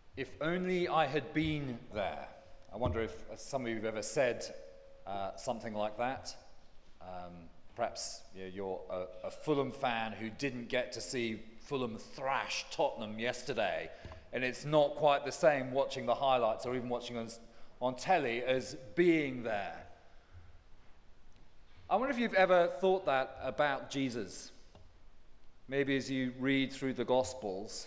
If only I had been there. I wonder if some of you have ever said something like that. Perhaps you're a Fulham fan who didn't get to see Fulham thrash Tottenham yesterday, and it's not quite the same watching the highlights or even watching on telly as being there. I wonder if you've ever thought that about Jesus. Maybe as you read through the Gospels,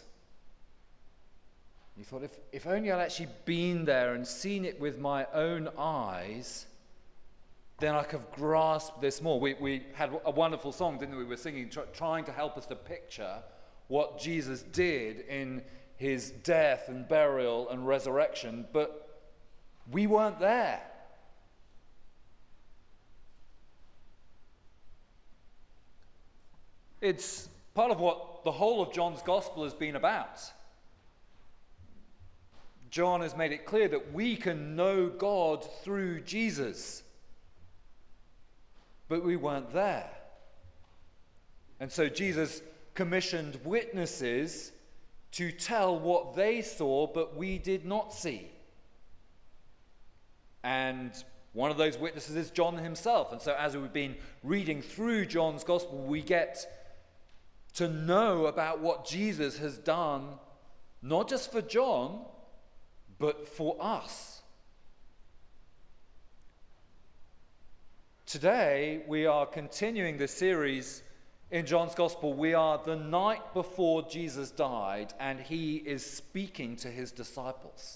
you thought, if only I'd actually been there and seen it with my own eyes, then I could have grasped this more. We had a wonderful song, didn't we? We were singing, trying to help us to picture what Jesus did in his death and burial and resurrection, but we weren't there. It's part of what the whole of John's Gospel has been about. John has made it clear that we can know God through Jesus, but we weren't there. And so Jesus commissioned witnesses to tell what they saw, but we did not see. And one of those witnesses is John himself. And so as we've been reading through John's Gospel, we get to know about what Jesus has done, not just for John, but for us. Today, we are continuing the series in John's Gospel. We are the night before Jesus died, and he is speaking to his disciples.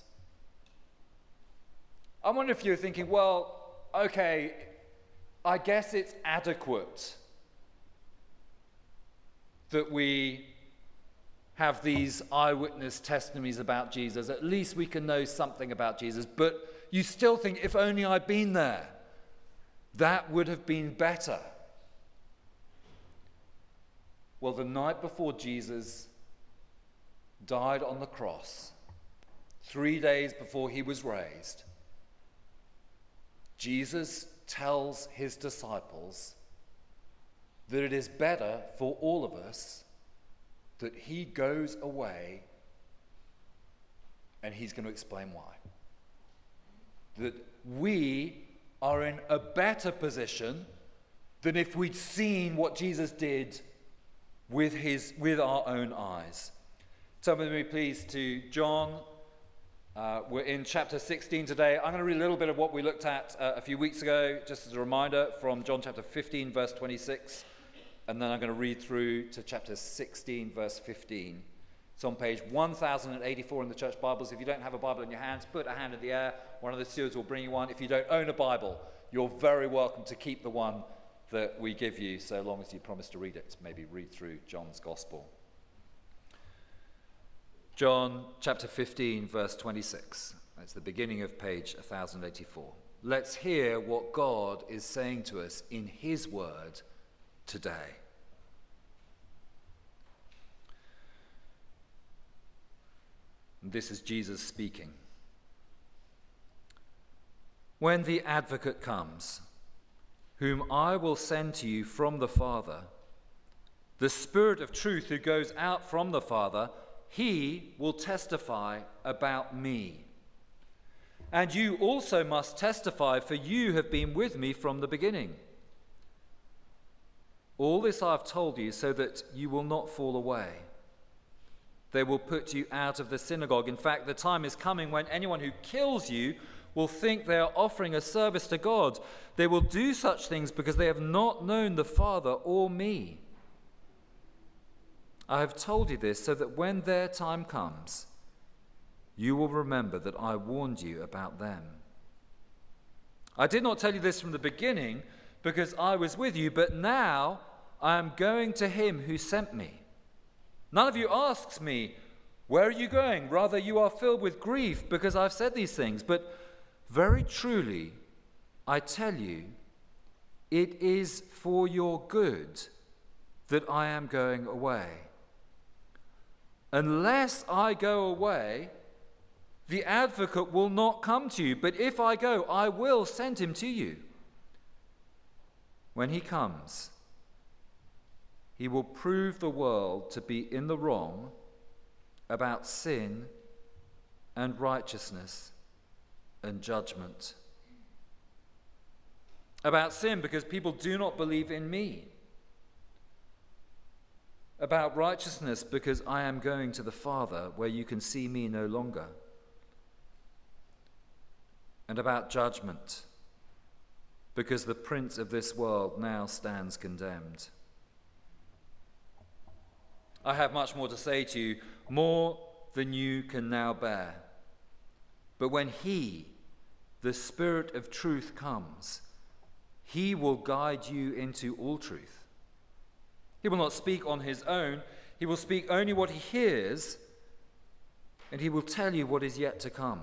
I wonder if you're thinking, well, okay, I guess it's adequate that we have these eyewitness testimonies about Jesus. At least we can know something about Jesus. But you still think, if only I'd been there, that would have been better. Well, the night before Jesus died on the cross, 3 days before he was raised, Jesus tells his disciples that it is better for all of us that he goes away, and he's going to explain why. That we are in a better position than if we'd seen what Jesus did with our own eyes. Turn with me, please, to John. We're in chapter 16 today. I'm going to read a little bit of what we looked at a few weeks ago, just as a reminder, from John chapter 15, verse 26. And then I'm going to read through to chapter 16, verse 15. It's on page 1084 in the church Bibles. If you don't have a Bible in your hands, put a hand in the air. One of the stewards will bring you one. If you don't own a Bible, you're very welcome to keep the one that we give you, so long as you promise to read it. Maybe read through John's Gospel. John chapter 15, verse 26. That's the beginning of page 1084. Let's hear what God is saying to us in his word today. And this is Jesus speaking. When the advocate comes, whom I will send to you from the Father, the Spirit of truth who goes out from the Father, he will testify about me. And you also must testify, for you have been with me from the beginning. All this I have told you so that you will not fall away. They will put you out of the synagogue. In fact, the time is coming when anyone who kills you will think they are offering a service to God. They will do such things because they have not known the Father or me. I have told you this so that when their time comes, you will remember that I warned you about them. I did not tell you this from the beginning because I was with you, but now I am going to him who sent me. None of you asks me, where are you going? Rather, you are filled with grief because I've said these things. But very truly, I tell you, it is for your good that I am going away. Unless I go away, the advocate will not come to you. But if I go, I will send him to you. When he comes, he will prove the world to be in the wrong about sin and righteousness and judgment. About sin, because people do not believe in me. About righteousness, because I am going to the Father, where you can see me no longer. And about judgment, because the prince of this world now stands condemned. I have much more to say to you, more than you can now bear. But when he, the Spirit of truth, comes, he will guide you into all truth. He will not speak on his own. He will speak only what he hears, and he will tell you what is yet to come.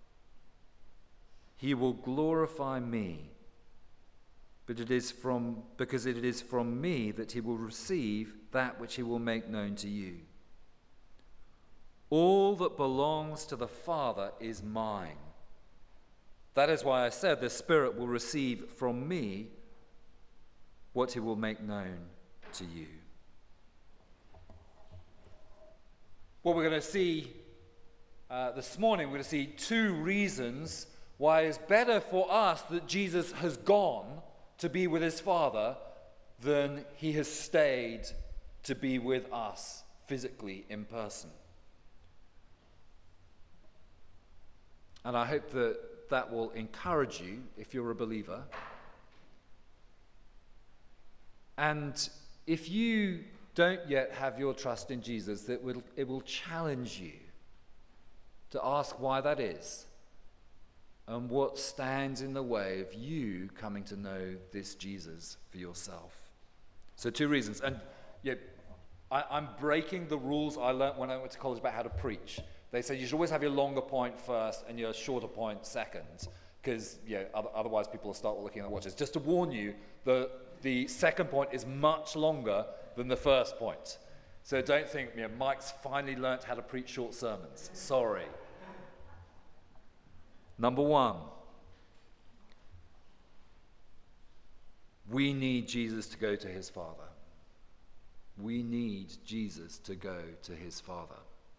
He will glorify me, because it is from me that he will receive that which he will make known to you. All that belongs to the Father is mine. That is why I said the Spirit will receive from me what he will make known to you. What we're going to see this morning, we're going to see two reasons why it's better for us that Jesus has gone to be with his Father than he has stayed to be with us physically in person. And I hope that will encourage you if you're a believer. And if you don't yet have your trust in Jesus, it will challenge you to ask why that is and what stands in the way of you coming to know this Jesus for yourself. So two reasons. And I'm breaking the rules I learned when I went to college about how to preach. They said you should always have your longer point first and your shorter point second, because otherwise people will start looking at the watches. Just to warn you, the second point is much longer than the first point. So don't think, Mike's finally learnt how to preach short sermons. Sorry. Number one, we need Jesus to go to his Father. We need Jesus to go to his Father.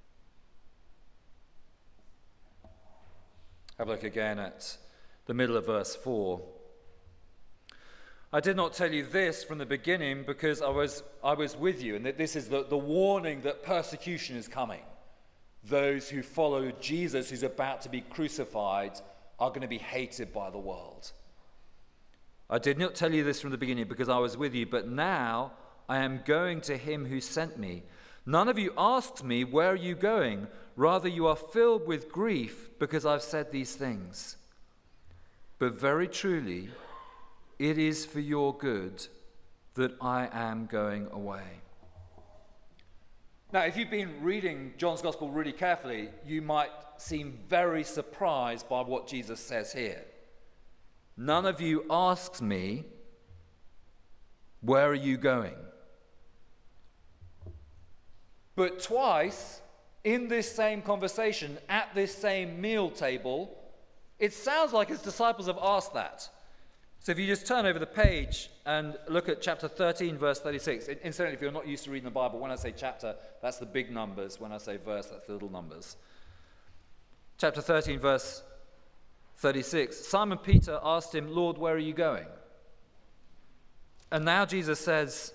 Have a look again at the middle of verse 4. I did not tell you this from the beginning because I was with you, and that this is the warning that persecution is coming. Those who follow Jesus, who's about to be crucified, are going to be hated by the world. I did not tell you this from the beginning because I was with you, but now I am going to him who sent me. None of you asks me, where are you going? Rather, you are filled with grief because I've said these things. But very truly, it is for your good that I am going away. Now, if you've been reading John's Gospel really carefully, you might seem very surprised by what Jesus says here. None of you asks me, where are you going? But twice, in this same conversation, at this same meal table, it sounds like his disciples have asked that. So if you just turn over the page and look at chapter 13, verse 36. Incidentally, if you're not used to reading the Bible, when I say chapter, that's the big numbers. When I say verse, that's the little numbers. Chapter 13, verse 36. Simon Peter asked him, Lord, where are you going? And now Jesus says,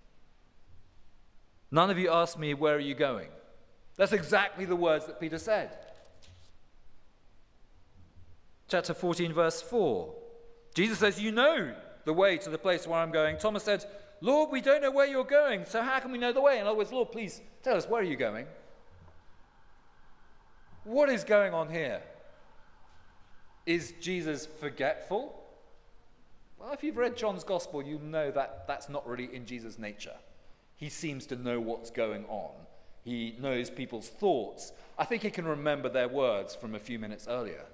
none of you ask me, where are you going? That's exactly the words that Peter said. Chapter 14, verse 4. Jesus says, you know the way to the place where I'm going. Thomas said, Lord, we don't know where you're going, so how can we know the way? In other words, Lord, please tell us, where are you going? What is going on here? Is Jesus forgetful? Well, if you've read John's Gospel, you know that that's not really in Jesus' nature. He seems to know what's going on. He knows people's thoughts. I think he can remember their words from a few minutes earlier.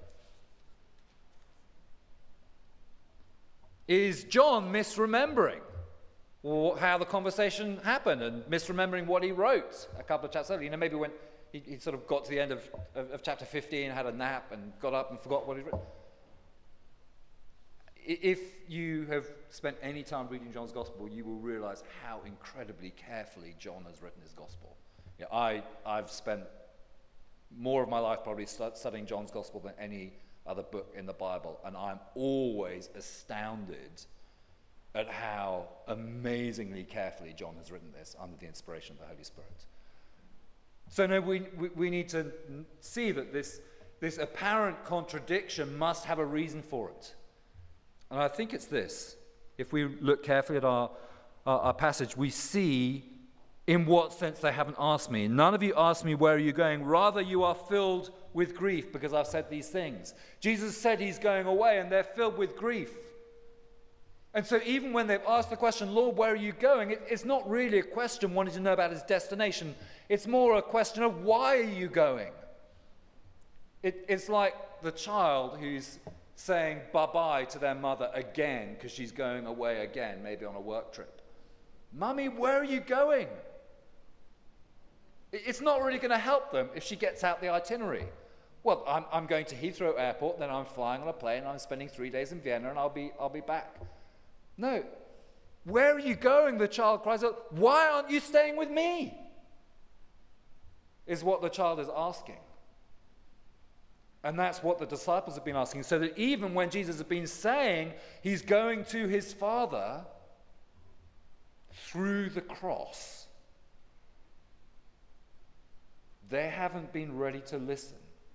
Is John misremembering how the conversation happened and misremembering what he wrote a couple of chapters earlier? Maybe when he sort of got to the end of chapter 15, had a nap and got up and forgot what he'd written. If you have spent any time reading John's Gospel, you will realize how incredibly carefully John has written his Gospel. I've spent more of my life probably studying John's Gospel than any other book in the Bible, and I'm always astounded at how amazingly carefully John has written this under the inspiration of the Holy Spirit. So no, we need to see that this apparent contradiction must have a reason for it. And I think it's this. If we look carefully at our passage, we see in what sense they haven't asked me. None of you asked me, where are you going? Rather, you are filled with grief because I've said these things. Jesus said he's going away, and they're filled with grief. And so even when they've asked the question, Lord, where are you going? It's not really a question wanting to know about his destination. It's more a question of, why are you going? It's like the child who's saying bye-bye to their mother again because she's going away again, maybe on a work trip. Mummy, where are you going? It's not really going to help them if she gets out the itinerary. Well, I'm going to Heathrow Airport, then I'm flying on a plane, and I'm spending 3 days in Vienna, and I'll be back. No. Where are you going? The child cries out. Why aren't you staying with me? Is what the child is asking. And that's what the disciples have been asking. So that even when Jesus has been saying he's going to his Father through the cross, they haven't been ready to listen.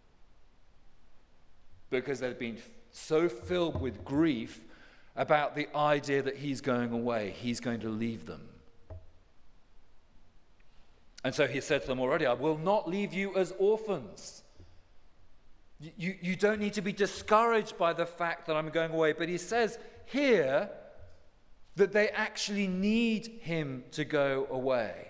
Because they've been so filled with grief about the idea that he's going away, he's going to leave them. And so he said to them already, I will not leave you as orphans. You don't need to be discouraged by the fact that I'm going away. But he says here that they actually need him to go away.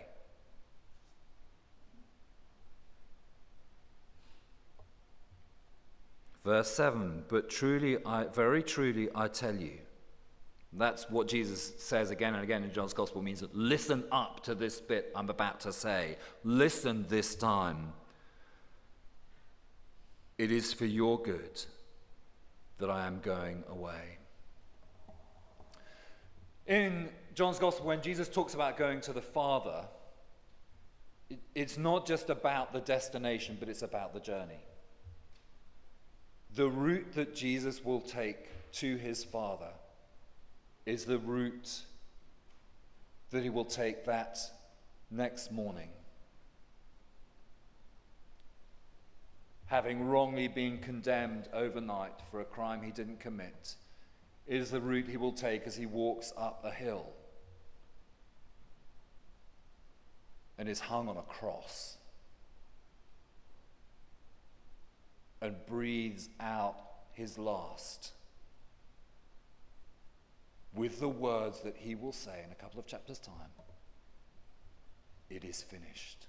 Verse 7, but very truly I tell you. That's what Jesus says again and again in John's Gospel, means that listen up to this bit I'm about to say. Listen this time. It is for your good that I am going away. In John's Gospel, when Jesus talks about going to the Father, it's not just about the destination, but it's about the journey. The route that Jesus will take to his Father is the route that he will take that next morning. Having wrongly been condemned overnight for a crime he didn't commit, is the route he will take as he walks up a hill and is hung on a cross and breathes out his last with the words that he will say in a couple of chapters' time. It is finished.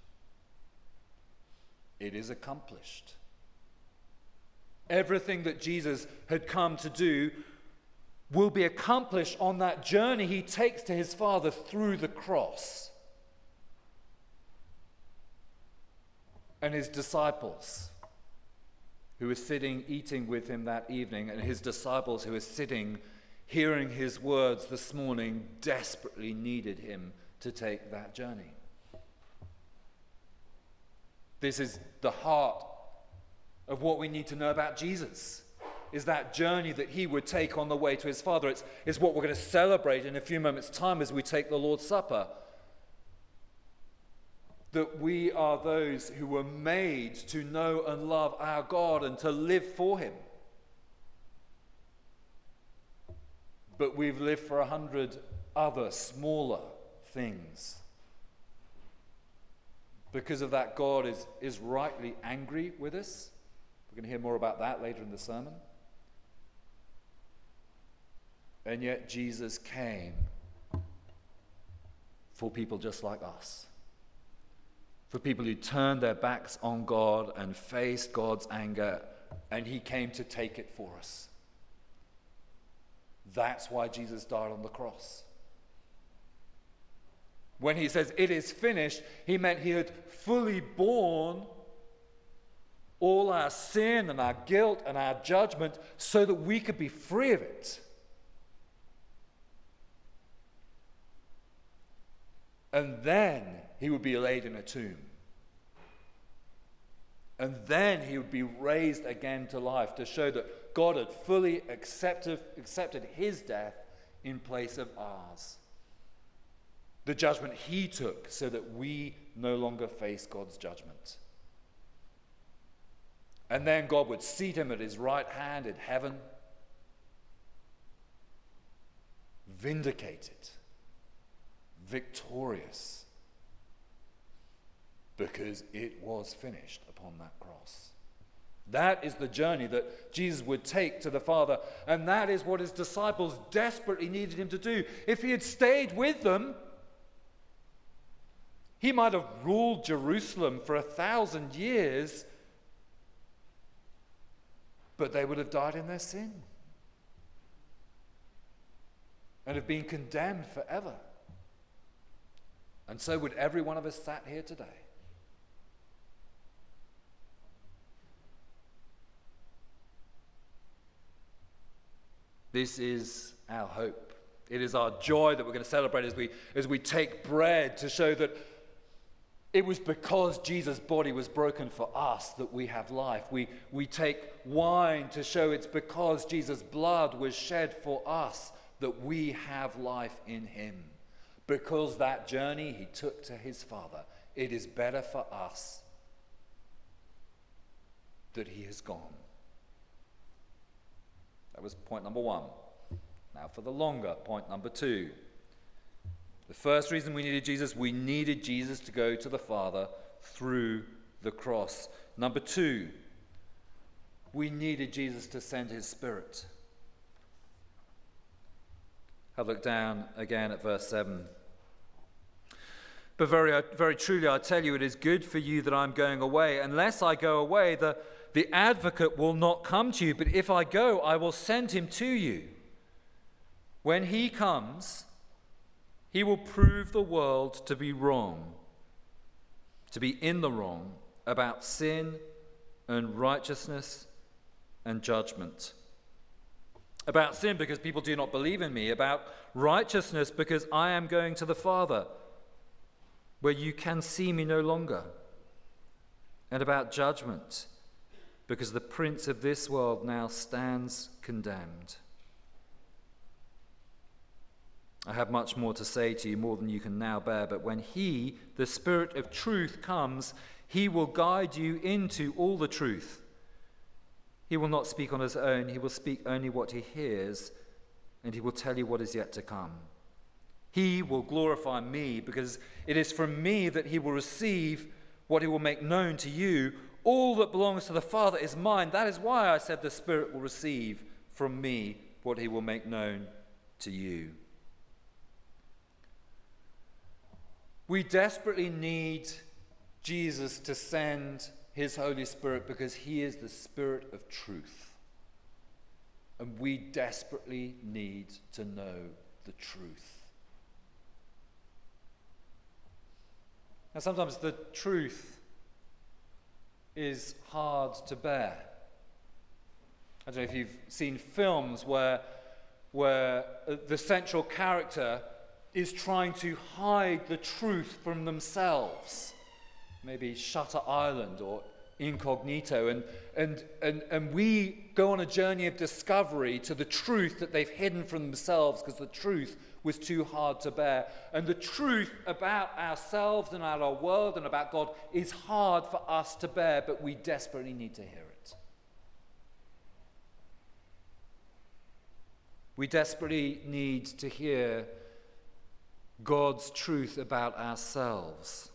It is accomplished. Everything that Jesus had come to do will be accomplished on that journey he takes to his Father through the cross. And his disciples who were sitting eating with him that evening, and his disciples who were sitting hearing his words this morning, desperately needed him to take that journey. This is the heart of what we need to know about Jesus, is that journey that he would take on the way to his Father. It's what we're going to celebrate in a few moments' time as we take the Lord's Supper. That we are those who were made to know and love our God and to live for him. But we've lived for 100 other smaller things. Because of that, God is rightly angry with us. We're going to hear more about that later in the sermon. And yet Jesus came for people just like us. For people who turned their backs on God and faced God's anger, and he came to take it for us. That's why Jesus died on the cross. When he says, it is finished, he meant he had fully borne all our sin and our guilt and our judgment so that we could be free of it. And then he would be laid in a tomb. And then he would be raised again to life to show that God had fully accepted his death in place of ours. The judgment he took so that we no longer face God's judgment. And then God would seat him at his right hand in heaven, vindicated, victorious, because it was finished upon that cross. That is the journey that Jesus would take to the Father, and that is what his disciples desperately needed him to do. If he had stayed with them, he might have ruled Jerusalem for 1,000 years, but they would have died in their sin and have been condemned forever. And so would every one of us sat here today. This is our hope. It is our joy that we're going to celebrate as we take bread to show that it was because Jesus' body was broken for us that we have life. We take wine to show it's because Jesus' blood was shed for us that we have life in him. Because that journey he took to his Father, it is better for us that he has gone. That was point number 1. Now for the longer point number 2. The first reason we needed Jesus to go to the Father through the cross. Number 2, we needed Jesus to send his Spirit. Have a look down again at verse 7. But very, very truly I tell you, it is good for you that I'm going away. Unless I go away, the advocate will not come to you. But if I go, I will send him to you. When he comes, he will prove the world to be wrong, to be in the wrong about sin and righteousness and judgment. About sin because people do not believe in me. About righteousness because I am going to the Father, where you can see me no longer. And about judgment because the prince of this world now stands condemned. I have much more to say to you, more than you can now bear, but when he, the Spirit of truth, comes, he will guide you into all the truth. He will not speak on his own, he will speak only what he hears, and he will tell you what is yet to come. He will glorify me, because it is from me that he will receive what he will make known to you. All that belongs to the Father is mine. That is why I said the Spirit will receive from me what he will make known to you. We desperately need Jesus to send his Holy Spirit because he is the Spirit of truth. And we desperately need to know the truth. Now, sometimes the truth is hard to bear. I don't know if you've seen films where the central character is trying to hide the truth from themselves. Maybe Shutter Island or Incognito. And we go on a journey of discovery to the truth that they've hidden from themselves because the truth was too hard to bear. And the truth about ourselves and about our world and about God is hard for us to bear, but we desperately need to hear it. We desperately need to hear God's truth about ourselves,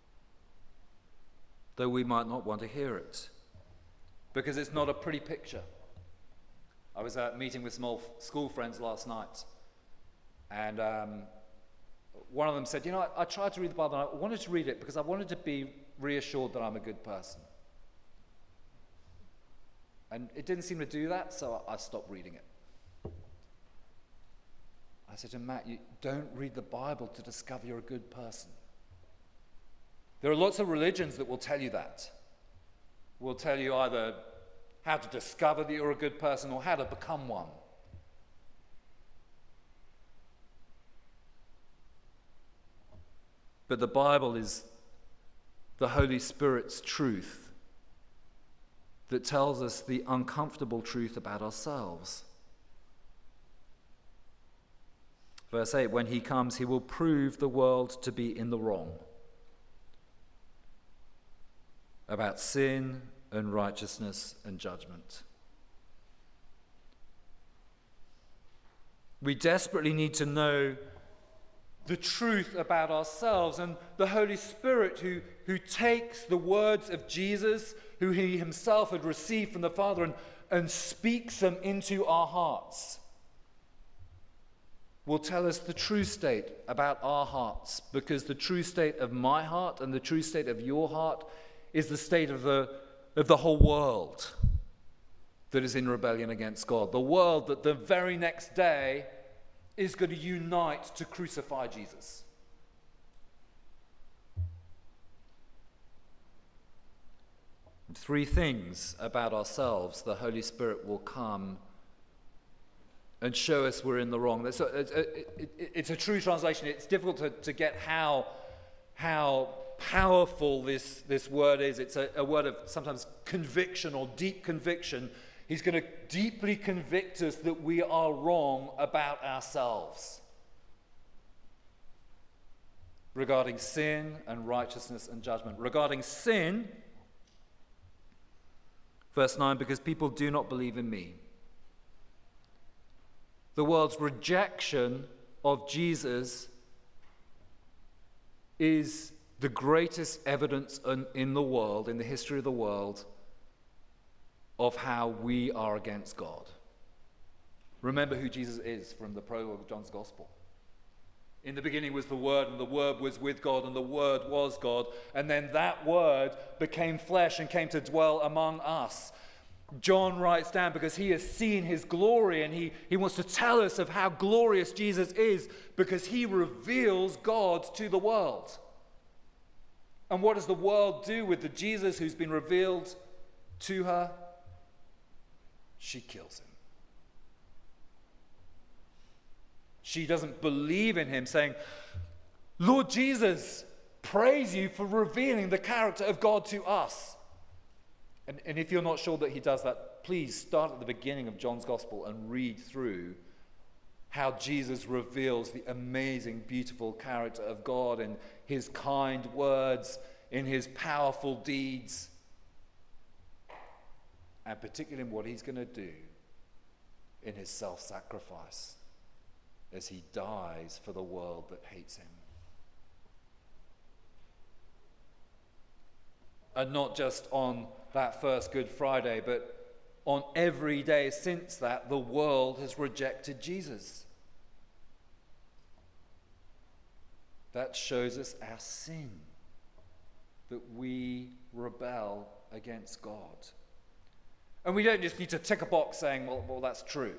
though we might not want to hear it, because it's not a pretty picture. I was meeting with some old school friends last night, and one of them said, I tried to read the Bible, and I wanted to read it because I wanted to be reassured that I'm a good person. And it didn't seem to do that, so I stopped reading it. I said to Matt, you don't read the Bible to discover you're a good person. There are lots of religions that will tell you that. Will tell you either how to discover that you're a good person or how to become one. But the Bible is the Holy Spirit's truth. that tells us the uncomfortable truth about ourselves. Verse 8, when he comes, he will prove the world to be in the wrong about sin and righteousness and judgment. We desperately need to know the truth about ourselves, and the Holy Spirit who takes the words of Jesus, who he himself had received from the Father, and speaks them into our hearts, will tell us the true state about our hearts, because the true state of my heart and the true state of your heart is the state of the whole world that is in rebellion against God. The world that the very next day is going to unite to crucify Jesus. Three things about ourselves the Holy Spirit will come and show us we're in the wrong. It's a true translation. It's difficult to get how powerful this word is. It's a word of sometimes conviction or deep conviction. He's going to deeply convict us that we are wrong about ourselves regarding sin and righteousness and judgment. Regarding sin, verse 9, because people do not believe in me. The world's rejection of Jesus is the greatest evidence in the world, in the history of the world, of how we are against God. Remember who Jesus is from the prologue of John's Gospel. In the beginning was the Word, and the Word was with God, and the Word was God. And then that Word became flesh and came to dwell among us. John writes down because he has seen his glory, and he wants to tell us of how glorious Jesus is because he reveals God to the world. And what does the world do with the Jesus who's been revealed to her? She kills him. She doesn't believe in him, saying, Lord Jesus, praise you for revealing the character of God to us. And if you're not sure that he does that, please start at the beginning of John's Gospel and read through how Jesus reveals the amazing, beautiful character of God in his kind words, in his powerful deeds, and particularly in what he's going to do in his self-sacrifice as he dies for the world that hates him. And not just on that first Good Friday, but on every day since that, the world has rejected Jesus. That shows us our sin, that we rebel against God. And we don't just need to tick a box saying, well, that's true.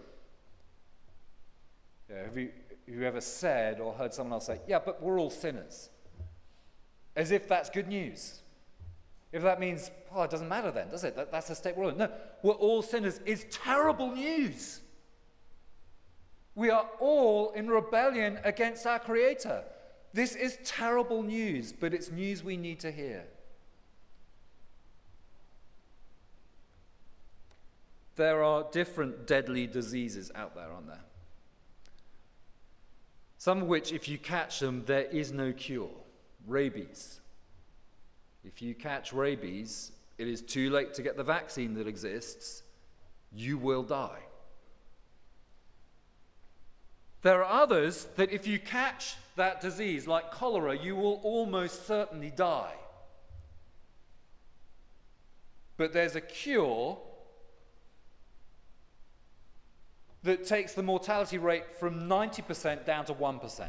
Yeah, have you ever said or heard someone else say, yeah, but we're all sinners? As if that's good news. If that means, it doesn't matter then, does it? That's the state we're in. No, we're all sinners is terrible news. We are all in rebellion against our Creator. This is terrible news, but it's news we need to hear. There are different deadly diseases out there, aren't there? Some of which, if you catch them, there is no cure. Rabies. If you catch rabies, it is too late to get the vaccine that exists. You will die. There are others that if you catch that disease, like cholera, you will almost certainly die. But there's a cure that takes the mortality rate from 90% down to 1%.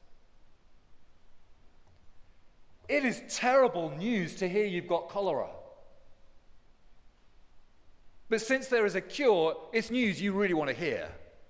It is terrible news to hear you've got cholera. But since there is a cure, it's news you really want to hear.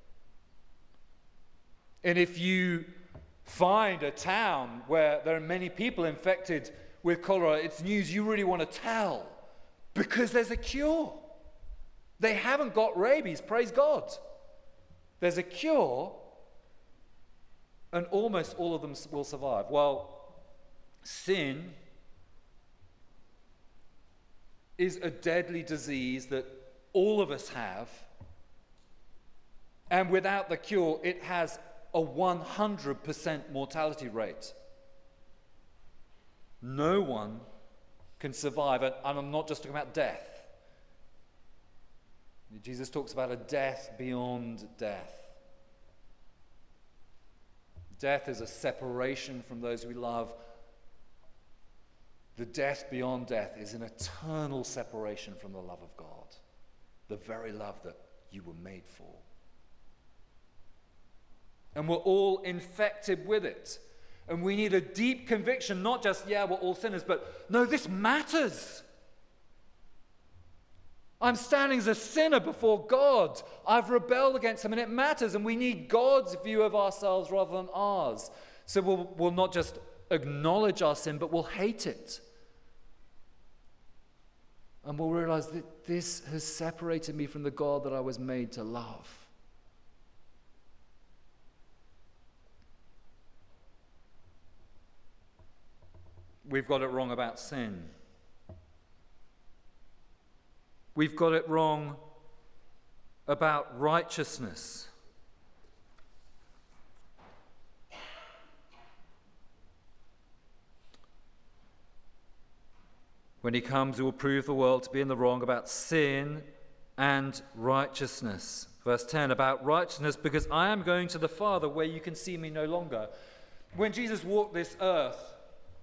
And if you find a town where there are many people infected with cholera, it's news you really want to tell because there's a cure. They haven't got rabies, praise God. There's a cure, and almost all of them will survive. Well, sin is a deadly disease that all of us have. And without the cure, it has a 100% mortality rate. No one can survive, and I'm not just talking about death. Jesus talks about a death beyond death. Death is a separation from those we love. The death beyond death is an eternal separation from the love of God, the very love that you were made for. And we're all infected with it. And we need a deep conviction, not just, yeah, we're all sinners, but no, this matters. I'm standing as a sinner before God. I've rebelled against him, and it matters. And we need God's view of ourselves rather than ours. So we'll not just acknowledge our sin, but we'll hate it. And we'll realize that this has separated me from the God that I was made to love. We've got it wrong about sin. We've got it wrong about righteousness. When he comes, he will prove the world to be in the wrong about sin and righteousness. Verse 10, about righteousness, because I am going to the Father where you can see me no longer. When Jesus walked this earth,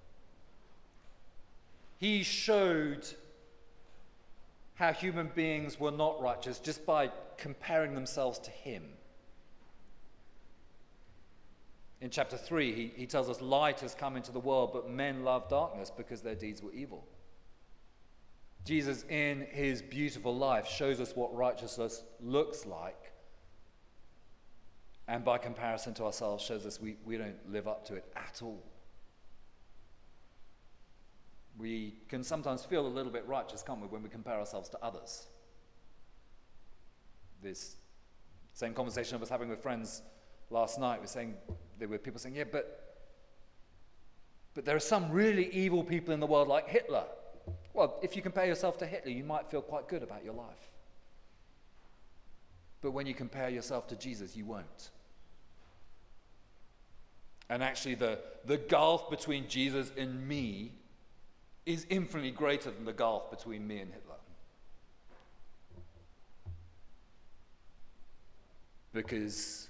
he showed how human beings were not righteous just by comparing themselves to him. In chapter 3, he tells us light has come into the world, but men love darkness because their deeds were evil. Jesus, in his beautiful life, shows us what righteousness looks like, and by comparison to ourselves shows us we don't live up to it at all. We can sometimes feel a little bit righteous, can't we, when we compare ourselves to others. This same conversation I was having with friends last night, there were people saying, yeah, but there are some really evil people in the world like Hitler. Well, if you compare yourself to Hitler, you might feel quite good about your life. But when you compare yourself to Jesus, you won't. And actually, the gulf between Jesus and me is infinitely greater than the gulf between me and Hitler. Because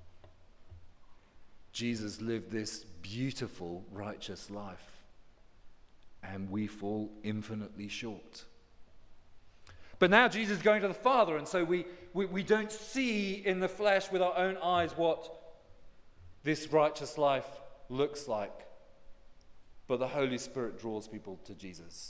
Jesus lived this beautiful, righteous life, and we fall infinitely short. But now Jesus is going to the Father, and so we don't see in the flesh with our own eyes what this righteous life looks like. But the Holy Spirit draws people to Jesus.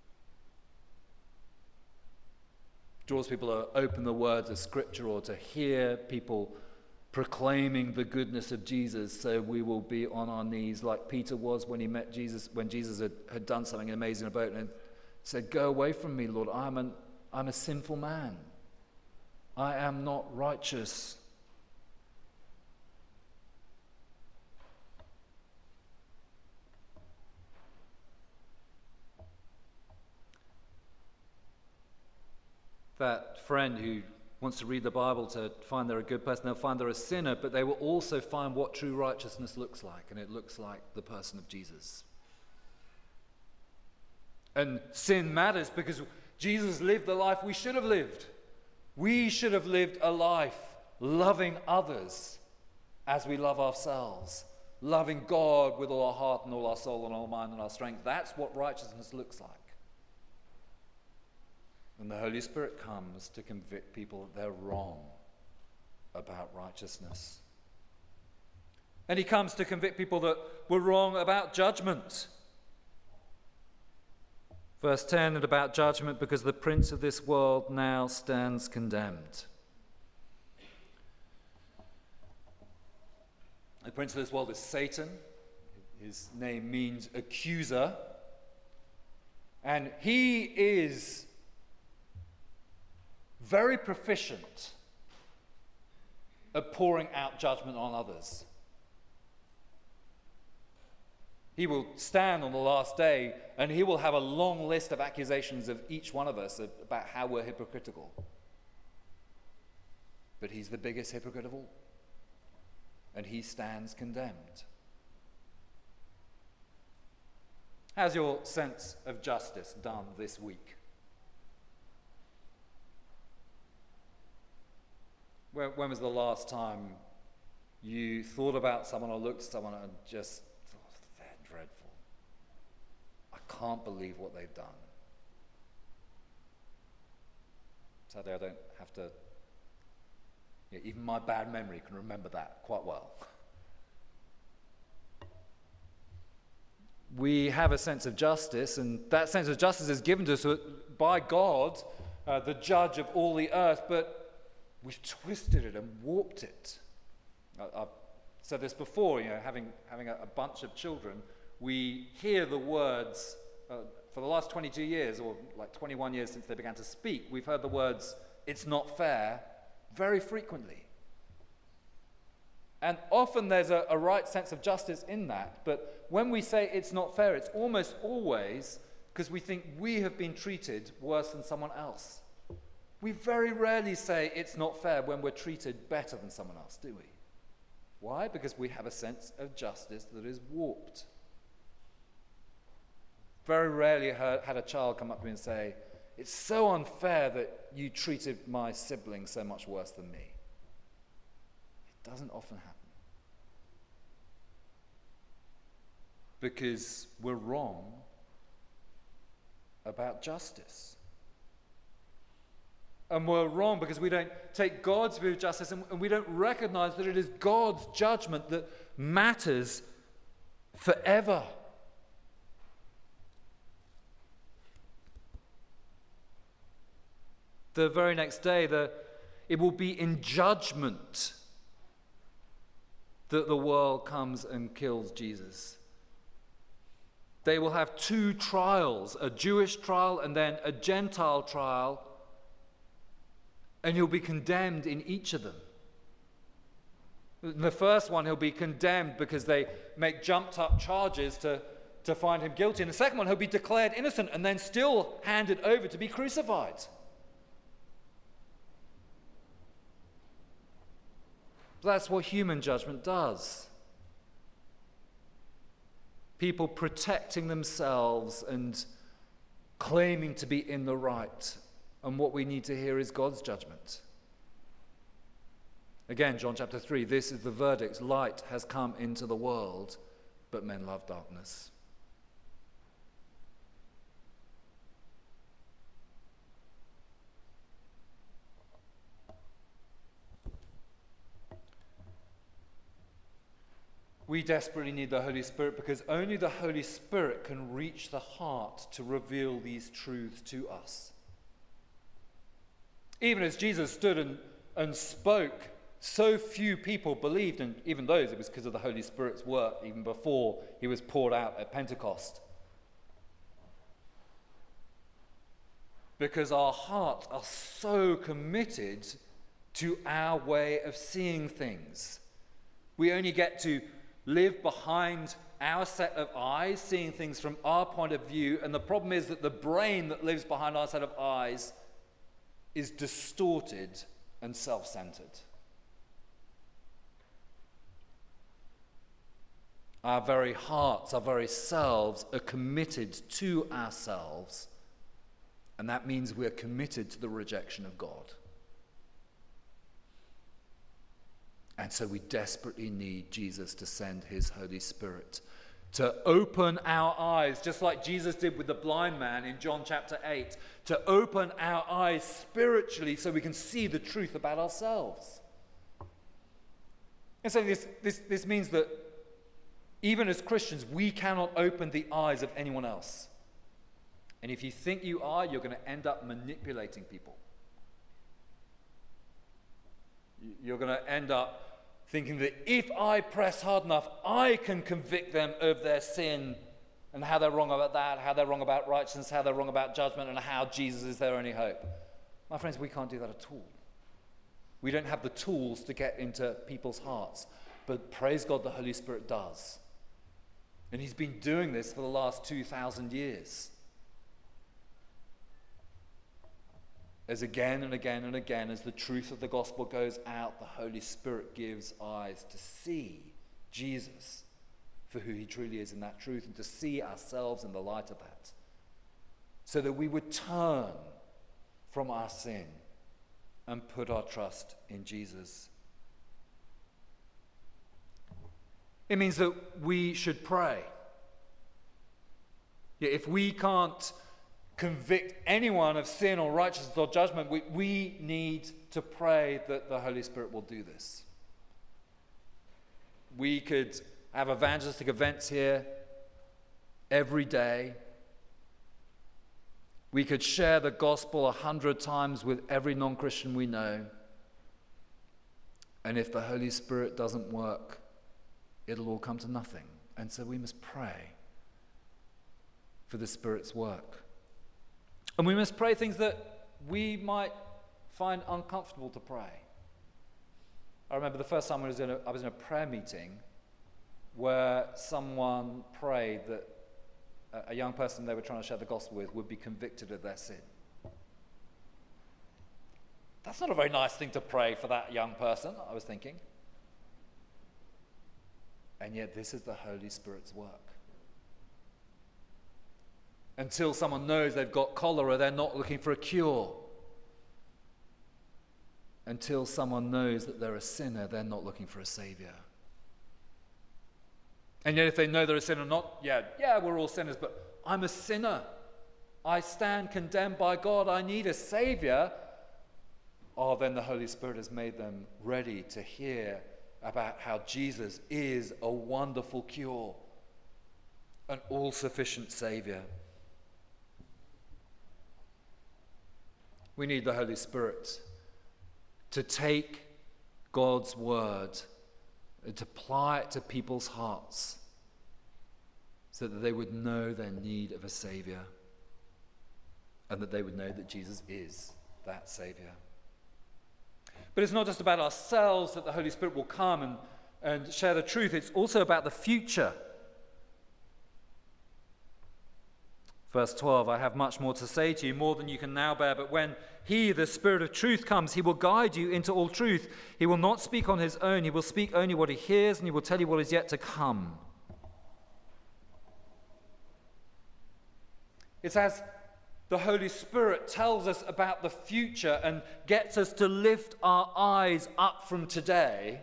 Draws people to open the words of Scripture or to hear people proclaiming the goodness of Jesus, so we will be on our knees like Peter was when he met Jesus, when Jesus had done something amazing in a boat and said, "Go away from me, Lord, I'm a sinful man. I am not righteous." That friend who wants to read the Bible to find they're a good person, they'll find they're a sinner, but they will also find what true righteousness looks like, and it looks like the person of Jesus. And sin matters because Jesus lived the life we should have lived. We should have lived a life loving others as we love ourselves, loving God with all our heart and all our soul and all our mind and our strength. That's what righteousness looks like. And the Holy Spirit comes to convict people that they're wrong about righteousness. And he comes to convict people that were wrong about judgment. Verse 10, and about judgment, because the prince of this world now stands condemned. The prince of this world is Satan. His name means accuser. And he is very proficient at pouring out judgment on others. He will stand on the last day and he will have a long list of accusations of each one of us about how we're hypocritical. But he's the biggest hypocrite of all. And he stands condemned. How's your sense of justice done this week? When was the last time you thought about someone or looked at someone and just thought, they're dreadful. I can't believe what they've done. Sadly, I don't have to, even my bad memory can remember that quite well. We have a sense of justice, and that sense of justice is given to us by God, the judge of all the earth, but we've twisted it and warped it. I've said this before, having a bunch of children, we hear the words, for the last 22 years, or like 21 years since they began to speak, we've heard the words, "It's not fair," very frequently. And often there's a right sense of justice in that, but when we say it's not fair, it's almost always because we think we have been treated worse than someone else. We very rarely say it's not fair when we're treated better than someone else, do we? Why? Because we have a sense of justice that is warped. Very rarely had a child come up to me and say, "It's so unfair that you treated my sibling so much worse than me." It doesn't often happen. Because we're wrong about justice. And we're wrong because we don't take God's view of justice and we don't recognize that it is God's judgment that matters forever. The very next day, it will be in judgment that the world comes and kills Jesus. They will have two trials, a Jewish trial and then a Gentile trial, and he'll be condemned in each of them. In the first one, he'll be condemned because they make jumped-up charges to find him guilty. In the second one, he'll be declared innocent and then still handed over to be crucified. That's what human judgment does. People protecting themselves and claiming to be in the right. And what we need to hear is God's judgment. Again, John chapter 3, this is the verdict. Light has come into the world, but men love darkness. We desperately need the Holy Spirit because only the Holy Spirit can reach the heart to reveal these truths to us. Even as Jesus stood and spoke, so few people believed, and even those, it was because of the Holy Spirit's work, even before he was poured out at Pentecost. Because our hearts are so committed to our way of seeing things. We only get to live behind our set of eyes, seeing things from our point of view, and the problem is that the brain that lives behind our set of eyes is distorted and self-centered. Our very hearts, our very selves are committed to ourselves, and that means we're committed to the rejection of God. And so we desperately need Jesus to send his Holy Spirit to open our eyes, just like Jesus did with the blind man in John chapter 8, to open our eyes spiritually so we can see the truth about ourselves. And so this means that even as Christians, we cannot open the eyes of anyone else. And if you think you are, you're going to end up manipulating people. You're going to end up thinking that if I press hard enough, I can convict them of their sin and how they're wrong about that, how they're wrong about righteousness, how they're wrong about judgment, and how Jesus is their only hope. My friends, we can't do that at all. We don't have the tools to get into people's hearts, but praise God, the Holy Spirit does. And he's been doing this for the last 2,000 years. As again and again and again, as the truth of the gospel goes out, the Holy Spirit gives eyes to see Jesus for who he truly is in that truth, and to see ourselves in the light of that, so that we would turn from our sin and put our trust in Jesus. It means that we should pray. Yeah, if we can't convict anyone of sin or righteousness or judgment, we need to pray that the Holy Spirit will do this. We could have evangelistic events here every day. We could share the gospel 100 times with every non-Christian we know. And if the Holy Spirit doesn't work, it'll all come to nothing. And so we must pray for the Spirit's work. And we must pray things that we might find uncomfortable to pray. I remember the first time I was in a prayer meeting where someone prayed that a young person they were trying to share the gospel with would be convicted of their sin. That's not a very nice thing to pray for that young person, I was thinking. And yet this is the Holy Spirit's work. Until someone knows they've got cholera, they're not looking for a cure. Until someone knows that they're a sinner, they're not looking for a savior. And yet if they know they're a sinner, we're all sinners, but I'm a sinner. I stand condemned by God. I need a savior. Oh, then the Holy Spirit has made them ready to hear about how Jesus is a wonderful cure, an all-sufficient savior. We need the Holy Spirit to take God's word and to apply it to people's hearts so that they would know their need of a savior and that they would know that Jesus is that savior. But it's not just about ourselves that the Holy Spirit will come and share the truth. It's also about the future. Verse 12, I have much more to say to you, more than you can now bear, but when he, the Spirit of truth, comes, he will guide you into all truth. He will not speak on his own. He will speak only what he hears, and he will tell you what is yet to come. It's as the Holy Spirit tells us about the future and gets us to lift our eyes up from today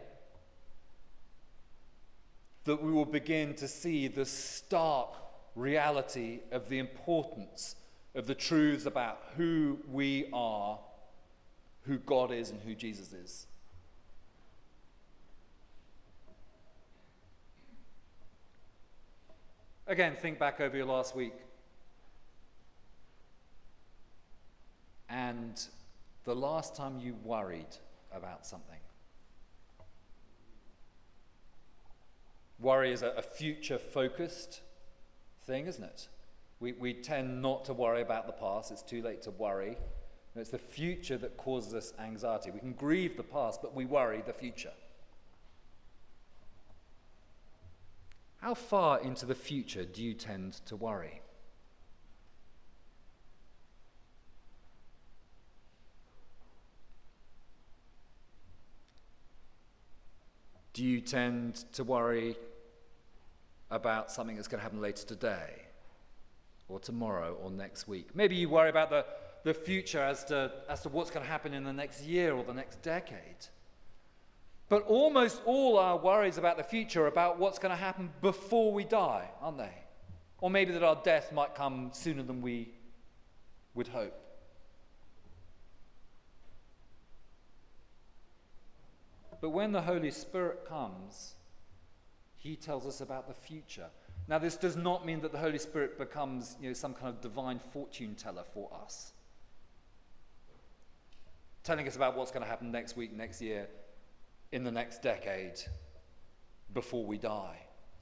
that we will begin to see the stark reality of the importance of the truths about who we are, who God is, and who Jesus is. Again, think back over your last week. And the last time you worried about something. Worry is a future-focused thing, isn't it? We tend not to worry about the past. It's too late to worry. And it's the future that causes us anxiety. We can grieve the past, but we worry the future. How far into the future do you tend to worry? Do you tend to worry about something that's going to happen later today or tomorrow or next week? Maybe you worry about the future as to what's going to happen in the next year or the next decade. But almost all our worries about the future are about what's going to happen before we die, aren't they? Or maybe that our death might come sooner than we would hope. But when the Holy Spirit comes, he tells us about the future. Now, this does not mean that the Holy Spirit becomes, some kind of divine fortune teller for us, telling us about what's going to happen next week, next year, in the next decade, before we die.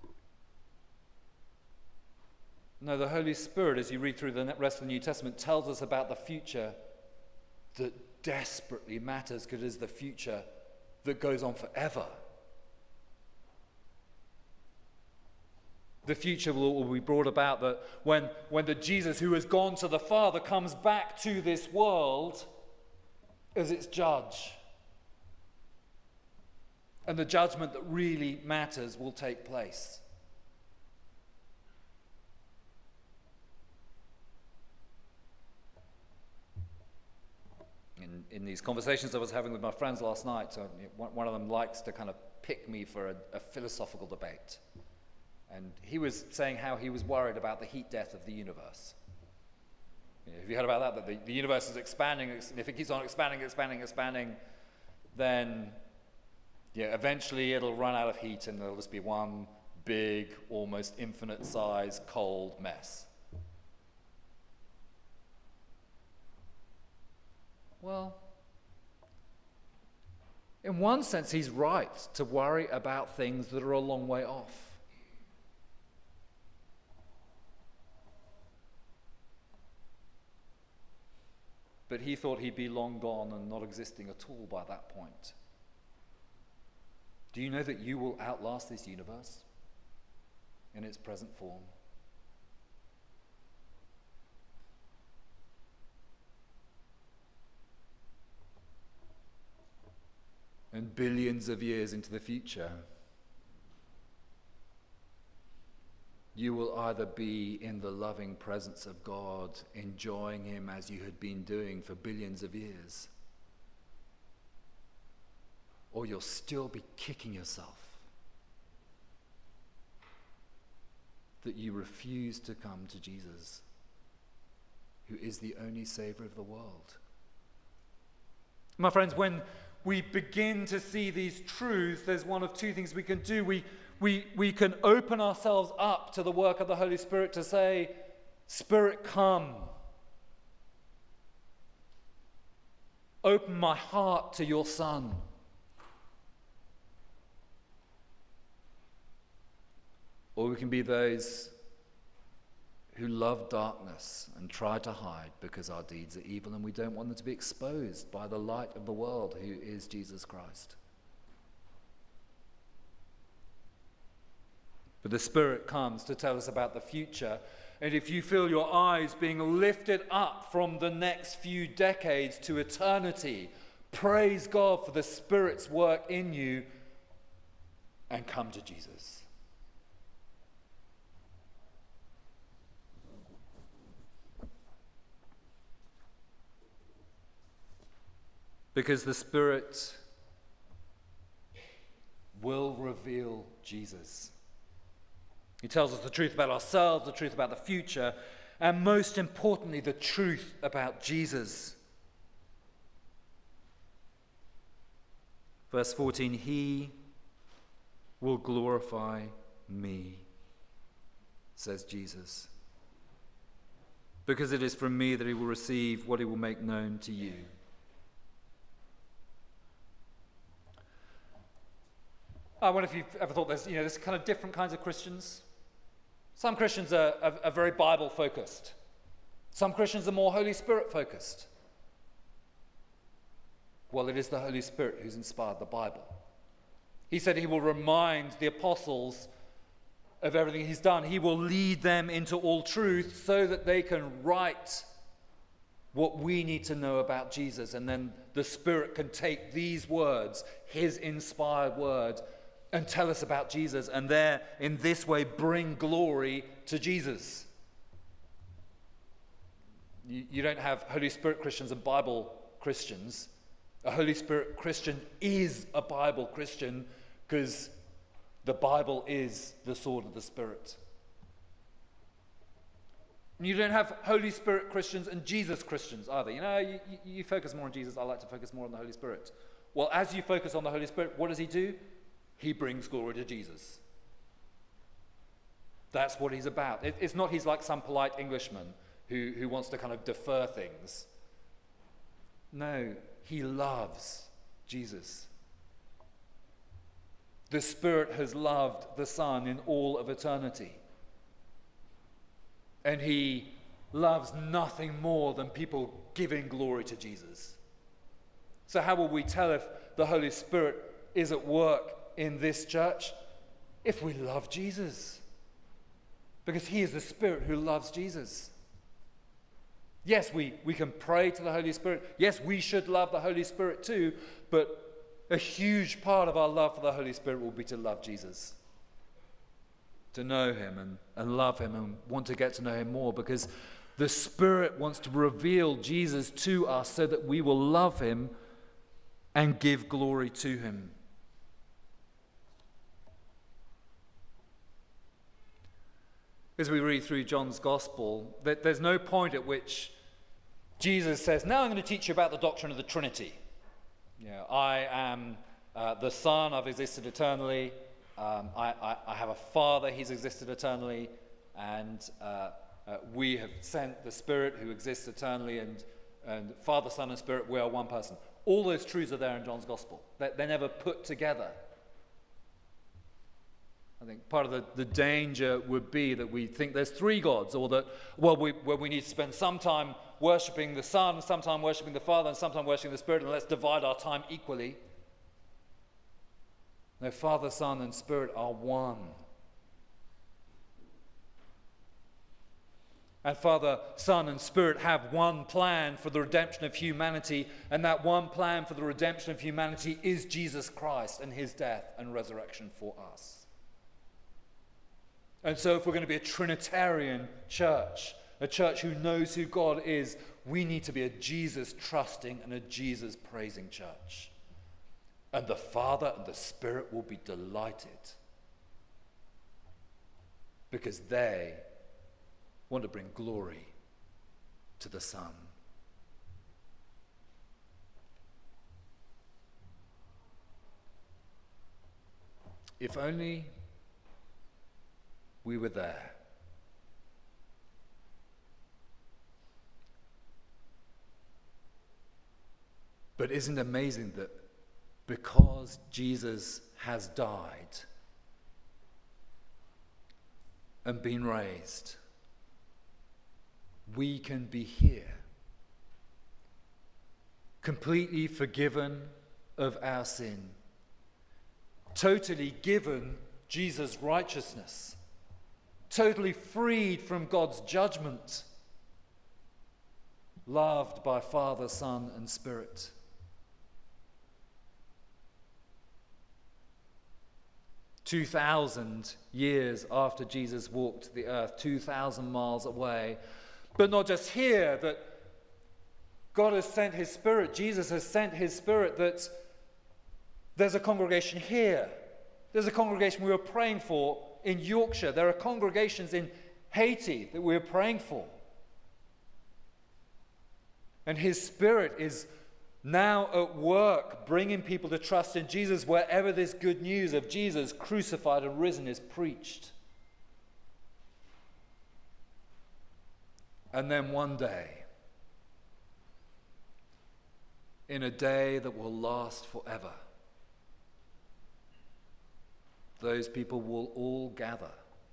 No, the Holy Spirit, as you read through the rest of the New Testament, tells us about the future that desperately matters, because it is the future that goes on forever. The future will be brought about that when the Jesus who has gone to the Father comes back to this world as its judge. And the judgment that really matters will take place. In these conversations I was having with my friends last night, one of them likes to kind of pick me for a philosophical debate. And he was saying how he was worried about the heat death of the universe. Have you heard about that? The universe is expanding. If it keeps on expanding, then eventually it'll run out of heat and there'll just be one big, almost infinite size, cold mess. Well, in one sense, he's right to worry about things that are a long way off. But he thought he'd be long gone and not existing at all by that point. Do you know that you will outlast this universe in its present form? And billions of years into the future, you will either be in the loving presence of God, enjoying him as you had been doing for billions of years, or you'll still be kicking yourself that you refuse to come to Jesus, who is the only Savior of the world. My friends, when we begin to see these truths, there's one of two things we can do. We can open ourselves up to the work of the Holy Spirit to say, Spirit, come. Open my heart to your Son. Or we can be those who love darkness and try to hide because our deeds are evil and we don't want them to be exposed by the light of the world, who is Jesus Christ. But the Spirit comes to tell us about the future. And if you feel your eyes being lifted up from the next few decades to eternity, praise God for the Spirit's work in you and come to Jesus. Because the Spirit will reveal Jesus. He tells us the truth about ourselves, the truth about the future, and most importantly, the truth about Jesus. Verse 14, he will glorify me, says Jesus, because it is from me that he will receive what he will make known to you. I wonder if you've ever thought there's kind of different kinds of Christians. Some Christians are very Bible-focused. Some Christians are more Holy Spirit-focused. Well, it is the Holy Spirit who's inspired the Bible. He said he will remind the apostles of everything he's done. He will lead them into all truth so that they can write what we need to know about Jesus. And then the Spirit can take these words, his inspired words, and tell us about Jesus, and there, in this way, bring glory to Jesus. You don't have Holy Spirit Christians and Bible Christians. A Holy Spirit Christian is a Bible Christian because the Bible is the sword of the Spirit. And you don't have Holy Spirit Christians and Jesus Christians either. You focus more on Jesus. I like to focus more on the Holy Spirit. Well, as you focus on the Holy Spirit, what does he do? He brings glory to Jesus. That's what he's about. It's not he's like some polite Englishman who wants to kind of defer things. No, he loves Jesus. The Spirit has loved the Son in all of eternity. And he loves nothing more than people giving glory to Jesus. So how will we tell if the Holy Spirit is at work in this church? If we love Jesus. Because he is the Spirit who loves Jesus. Yes, we can pray to the Holy Spirit. Yes, we should love the Holy Spirit too, but a huge part of our love for the Holy Spirit will be to love Jesus. To know him and love him and want to get to know him more, because the Spirit wants to reveal Jesus to us so that we will love him and give glory to him. As we read through John's Gospel, there's no point at which Jesus says, now I'm going to teach you about the doctrine of the Trinity. I am the Son, I've existed eternally. I have a Father, he's existed eternally. And we have sent the Spirit who exists eternally. And Father, Son, and Spirit, we are one person. All those truths are there in John's Gospel. They're never put together. I think part of the danger would be that we think there's three gods, or that, we need to spend some time worshipping the Son, some time worshipping the Father, and some time worshipping the Spirit, and let's divide our time equally. No, Father, Son, and Spirit are one. And Father, Son, and Spirit have one plan for the redemption of humanity, and that one plan for the redemption of humanity is Jesus Christ and his death and resurrection for us. And so if we're going to be a Trinitarian church, a church who knows who God is, we need to be a Jesus-trusting and a Jesus-praising church. And the Father and the Spirit will be delighted because they want to bring glory to the Son. If only we were there. But isn't it amazing that because Jesus has died and been raised, we can be here, completely forgiven of our sin, totally given Jesus' righteousness, totally freed from God's judgment, loved by Father, Son, and Spirit. "2,000 years after Jesus walked the earth, 2,000 miles away. But not just here, that God has sent his Spirit, Jesus has sent his Spirit, that there's a congregation here. There's a congregation we were praying for in Yorkshire. There are congregations in Haiti that we're praying for. And his Spirit is now at work bringing people to trust in Jesus wherever this good news of Jesus crucified and risen is preached. And then one day, in a day that will last forever, those people will all gather,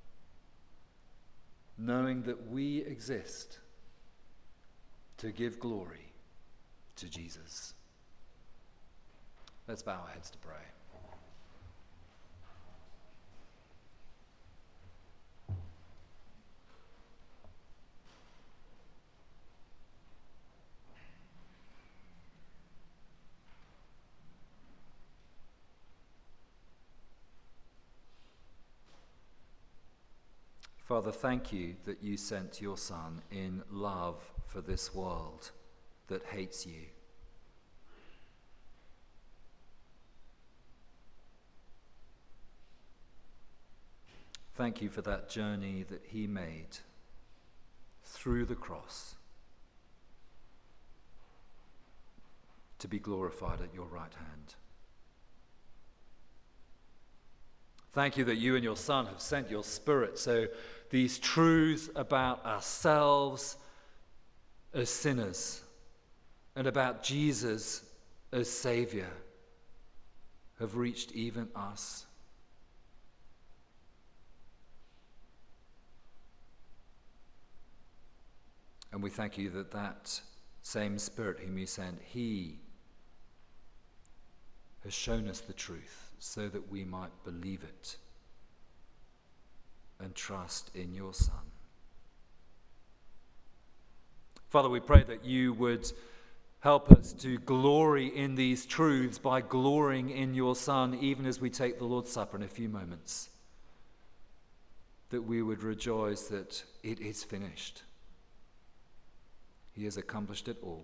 knowing that we exist to give glory to Jesus. Let's bow our heads to pray. Father, thank you that you sent your Son in love for this world that hates you. Thank you for that journey that he made through the cross to be glorified at your right hand. Thank you that you and your Son have sent your Spirit, so these truths about ourselves as sinners and about Jesus as Savior have reached even us. And we thank you that that same Spirit whom you sent, he has shown us the truth so that we might believe it and trust in your Son. Father, we pray that you would help us to glory in these truths by glorying in your Son, even as we take the Lord's Supper in a few moments. That we would rejoice that it is finished. He has accomplished it all.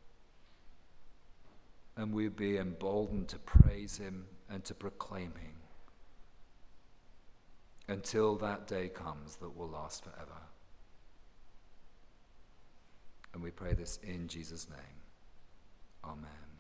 And we would be emboldened to praise him and to proclaim him until that day comes that will last forever. And we pray this in Jesus' name. Amen.